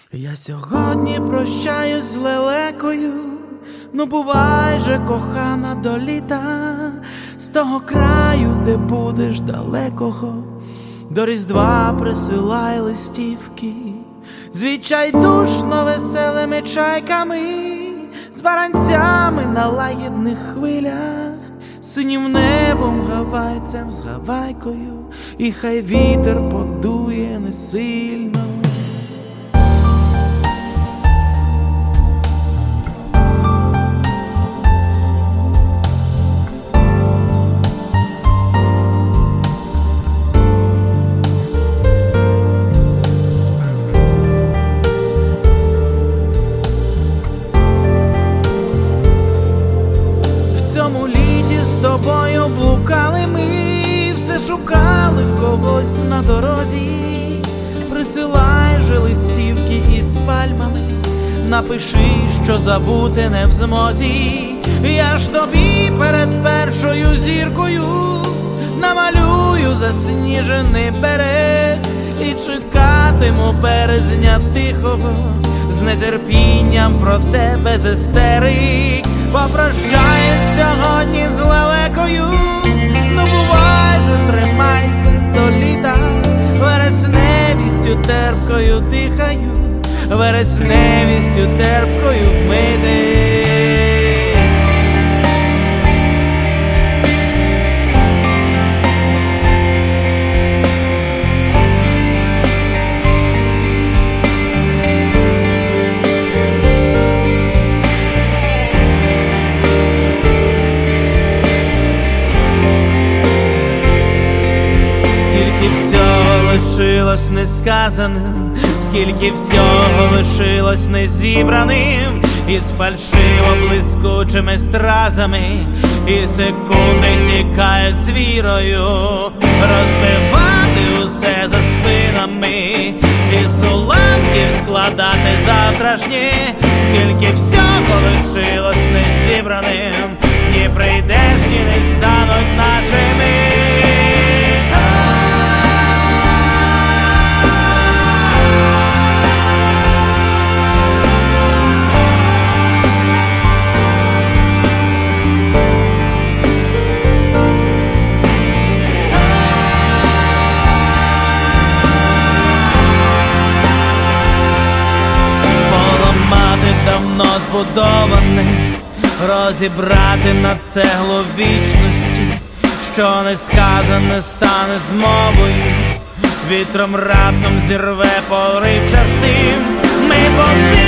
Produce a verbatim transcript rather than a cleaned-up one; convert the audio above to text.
Я сьогодні прощаюсь з лелекою, ну бувай же, кохана, до літа, з того краю, де будеш далекого, до Різдва присилай листівки, з відчайдушно веселими чайками, з баранцями на лагідних хвилях, синім небом, гавайцем з гавайкою, і хай вітер подує не сильно. В цьому літі з тобою блукали ми, все шукали когось на дорозі. Присилай же листівки із пальмами, напиши, що забути не в змозі. Я ж тобі перед першою зіркою намалюю засніжений берег і чекатиму березня тихого з нетерпінням про тебе з істерик. Попрощаюсь сьогодні з лелекою, ну бувай же, тримайся до літа, вересневістю терпкою дихаю, вересневістю терпкою вмити. Скільки всього лишилось несказаним, скільки всього лишилось незібраним, із фальшиво блискучими стразами, і секунди тікають з вірою, розбивати усе за спинами, із уламків складати завтрашнє. Скільки всього лишилось незібраним, ні прийдешні не стануть нашими. Давно збудований, розібрати на цеглу вічності, що не сказане стане змовою, вітром раптом зірве поривчастим. Ми посі